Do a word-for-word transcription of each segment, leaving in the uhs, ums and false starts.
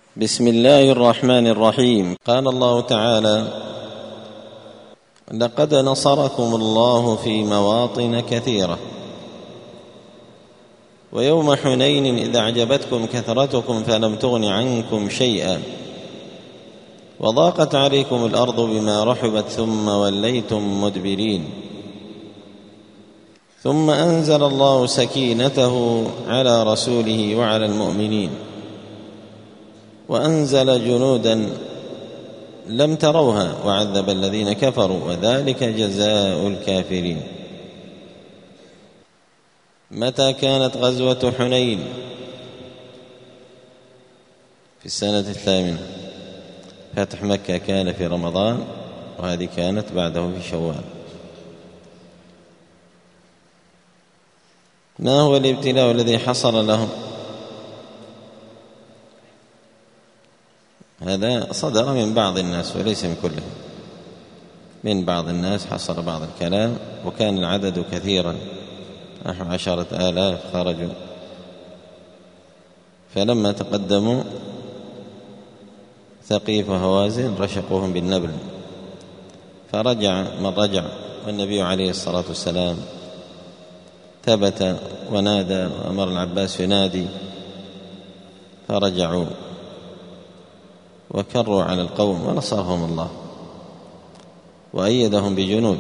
بسم الله الرحمن الرحيم. قال الله تعالى: لقد نصركم الله في مواطن كثيرة ويوم حنين إذ أعجبتكم كثرتكم فلم تغن عنكم شيئا وضاقت عليكم الأرض بما رحبت ثم وليتم مدبرين ثم أنزل الله سكينته على رسوله وعلى المؤمنين وأنزل جنودا لم تروها وعذب الذين كفروا وذلك جزاء الكافرين. متى كانت غزوة حنين؟ في السنة الثامنة. فتح مكة كان في رمضان وهذه كانت بعده في شوال. ما هو الابتلاء الذي حصل لهم؟ هذا صدر من بعض الناس وليس من كلهم. من بعض الناس حصل بعض الكلام وكان العدد كثيرا، نحو عشرة آلاف خرجوا، فلما تقدموا ثقيف وهوازن رشقوهم بالنبل فرجع من رجع، والنبي عليه الصلاة والسلام ثبت ونادى وأمر العباس ينادي فرجعوا وكروا على القوم ونصرهم الله وأيدهم بجنود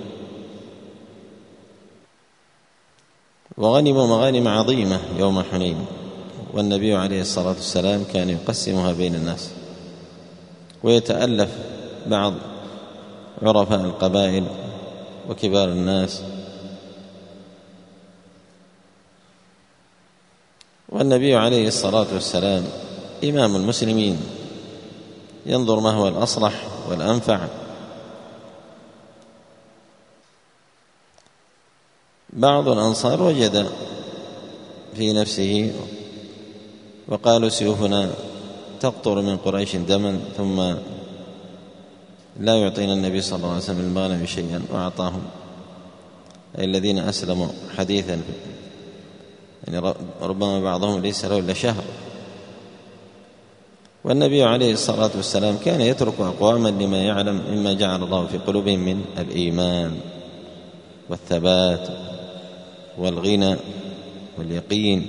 وغنموا مغانم عظيمة يوم حنين، والنبي عليه الصلاة والسلام كان يقسمها بين الناس ويتألف بعض عرفاء القبائل وكبار الناس، والنبي عليه الصلاة والسلام إمام المسلمين ينظر ما هو الأصلح والأنفع. بعض الأنصار وجد في نفسه وقالوا: سيوفنا تقطر من قريش دما ثم لا يعطينا النبي صلى الله عليه وسلم المغنم شيئا، وأعطاهم أي الذين أسلموا حديثا، يعني ربما بعضهم ليس له إلا شهر. والنبي عليه الصلاة والسلام كان يترك أقواما لما يعلم مما جعل الله في قلوبهم من الإيمان والثبات والغنى واليقين،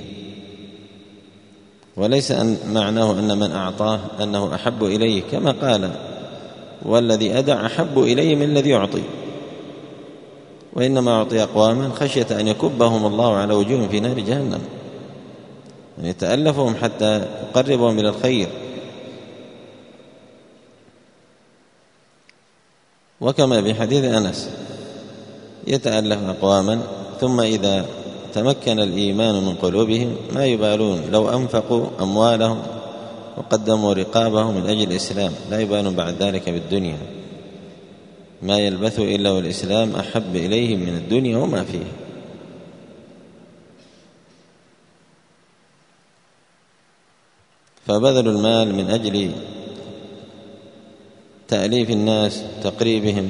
وليس أن معناه أن من أعطاه أنه أحب إليه، كما قال: والذي أدع أحب إليه من الذي يعطي، وإنما أعطي أقواما خشية أن يكبهم الله على وجوههم في نار جهنم، أن يتألفهم حتى يقربهم إلى الخير. وكما في حديث أنس: يتألف أقواما ثم إذا تمكن الإيمان من قلوبهم ما يبالون لو أنفقوا أموالهم وقدموا رقابهم من أجل الإسلام، لا يبالون بعد ذلك بالدنيا، ما يلبثوا إلا والإسلام أحب إليهم من الدنيا وما فيه. فبذلوا المال من أجل تأليف الناس تقريبهم،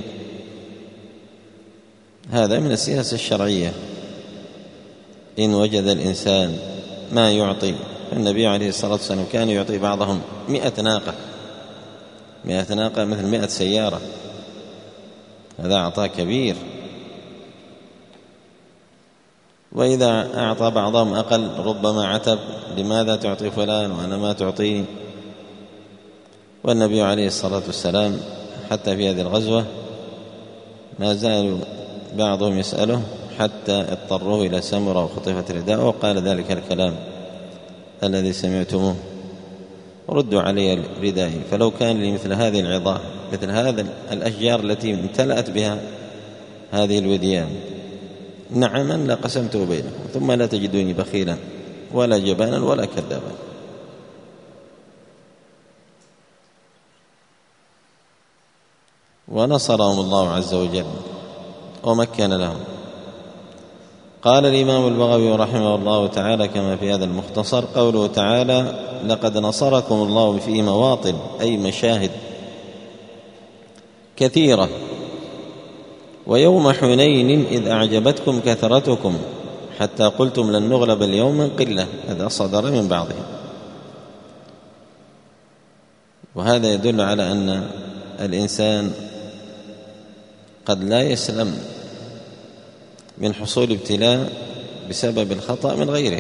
هذا من السياسة الشرعية. إن وجد الإنسان ما يعطي، النبي عليه الصلاة والسلام كان يعطي بعضهم مئة ناقة، مئة ناقة مثل مئة سيارة، هذا عطاء كبير. وإذا أعطى بعضهم أقل ربما عتب: لماذا تعطي فلان وأنا ما تعطيني؟ والنبي عليه الصلاة والسلام حتى في هذه الغزوة ما زالوا بعضهم يسأله حتى اضطروه إلى سمرة وخطفت رداءه وقال ذلك الكلام الذي سمعتموه: ردوا علي ردائي. فلو كان لي مثل هذه العظام، مثل هذا الأشجار التي امتلأت بها هذه الوديان، نعما لقسمته بينهم، ثم لا تجدوني بخيلا ولا جبانا ولا كذابا. ونصرهم الله عز وجل ومكن لهم. قال الإمام البغوي رحمه الله تعالى كما في هذا المختصر: قوله تعالى: لقد نصركم الله في مواطن، أي مشاهد كثيرة، ويوم حنين إذ أعجبتكم كثرتكم حتى قلتم لن نغلب اليوم من قلة، هذا صدر من بعضهم. وهذا يدل على أن الإنسان قد لا يسلم من حصول ابتلاء بسبب الخطأ من غيره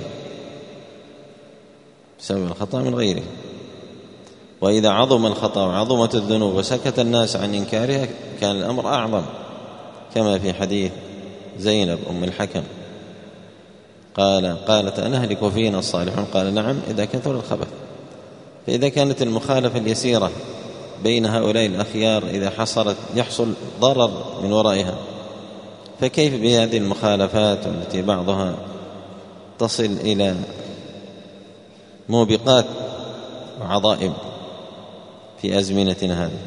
بسبب الخطأ من غيره وإذا عظم الخطأ وعظمت الذنوب وسكت الناس عن إنكارها كان الأمر أعظم، كما في حديث زينب أم الحكم قال قالت أنهلك فينا الصالحون؟ قال نعم إذا كثر الخبث. فإذا كانت المخالفة اليسيرة بين هؤلاء الأخيار إذا حصلت يحصل ضرر من ورائها، فكيف بهذه المخالفات التي بعضها تصل إلى موبقات وعظائم في أزمنتنا هذه؟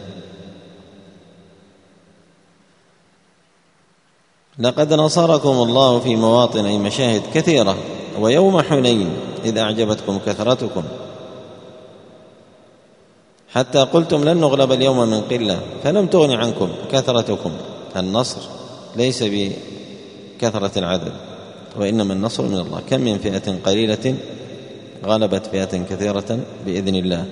لقد نصركم الله في مواطن أي مشاهد كثيرة ويوم حنين إذ أعجبتكم كثرتكم حتى قلتم لن نغلب اليوم من قلة فلم تغن عنكم كثرتكم. النصر ليس بكثرة العدد وإنما النصر من الله. كم من فئة قليلة غلبت فئة كثيرة بإذن الله.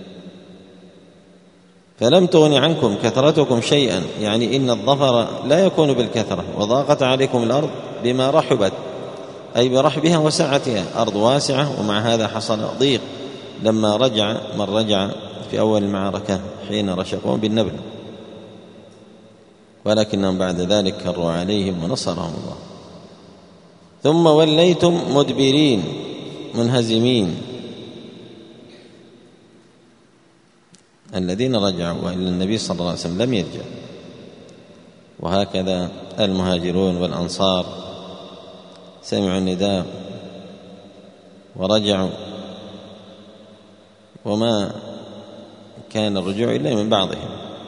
فلم تغن عنكم كثرتكم شيئا، يعني إن الظفر لا يكون بالكثرة. وضاقت عليكم الأرض بما رحبت أي برحبها وسعتها، أرض واسعة ومع هذا حصل ضيق لما رجع من رجع في أول المعركة حين رشقون بالنبل، ولكنهم بعد ذلك كروا عليهم ونصرهم الله. ثم وليتم مدبرين منهزمين، الذين رجعوا وإلا النبي صلى الله عليه وسلم لم يرجع. وهكذا المهاجرون والأنصار سمعوا النداء ورجعوا، وما كان الرجوع إلا من بعضهم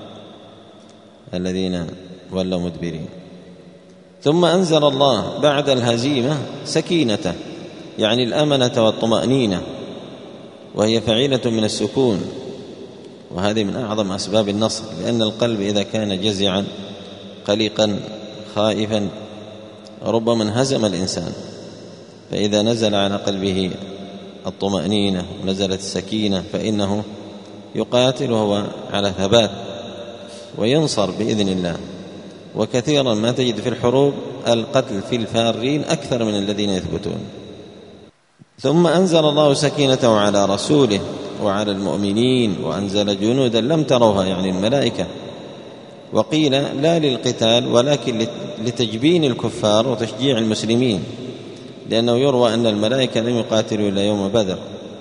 الذين ولوا مدبرين. ثم أنزل الله بعد الهزيمة سكينته، يعني الأمنة والطمأنينة، وهي فعيلة من السكون، وهذه من أعظم أسباب النصر، لأن القلب إذا كان جزعا قلقا خائفا ربما انهزم الإنسان، فإذا نزل على قلبه الطمأنينة ونزلت السكينة فإنه يقاتل وهو على ثبات وينصر بإذن الله. وكثيرا ما تجد في الحروب القتل في الفارين أكثر من الذين يثبتون. ثم أنزل الله سكينته على رسوله وعلى المؤمنين وأنزل جنودا لم تروها، يعني الملائكة. وقيل لا للقتال ولكن لتجبين الكفار وتشجيع المسلمين، لأنه يروى أن الملائكة لم يقاتلوا إلا يوم بدر.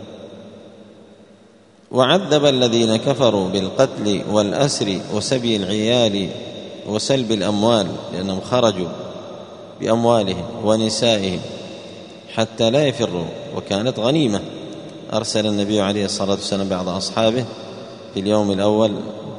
وعذب الذين كفروا بالقتل والأسر وسبي العيال وسلب الأموال، لأنهم خرجوا بأموالهم ونسائهم حتى لا يفروا، وكانت غنيمة. أرسل النبي عليه الصلاة والسلام بعض أصحابه في اليوم الأول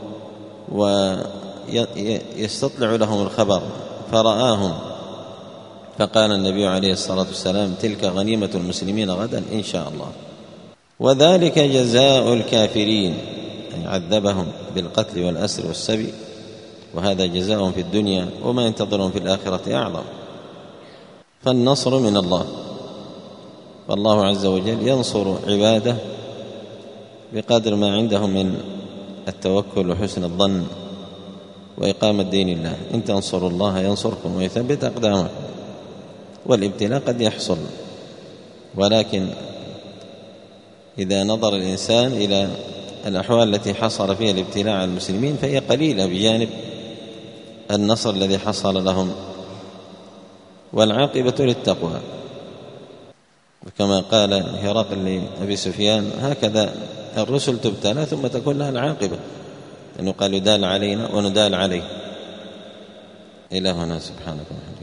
ويستطلع لهم الخبر فرآهم، فقال النبي عليه الصلاة والسلام تلك غنيمة المسلمين غدا إن شاء الله. وذلك جزاء الكافرين، يعني عذبهم بالقتل والأسر والسبي، وهذا جزاءهم في الدنيا وما ينتظرهم في الآخرة أعظم. فالنصر من الله، والله عز وجل ينصر عباده بقدر ما عندهم من التوكل وحسن الظن وإقامة دين الله. إن تنصروا الله ينصركم ويثبت أقدامكم. والابتلاء قد يحصل، ولكن إذا نظر الإنسان إلى الأحوال التي حصل فيها الابتلاء على المسلمين فهي قليلة بجانب النصر الذي حصل لهم. والعاقبة للتقوى، وكما قال هرقل لأبي سفيان هكذا الرسل تبتلى ثم تكون لها العاقبة، لأنه قال يدال علينا وندال عليه. إلهنا سبحانه وتعالى.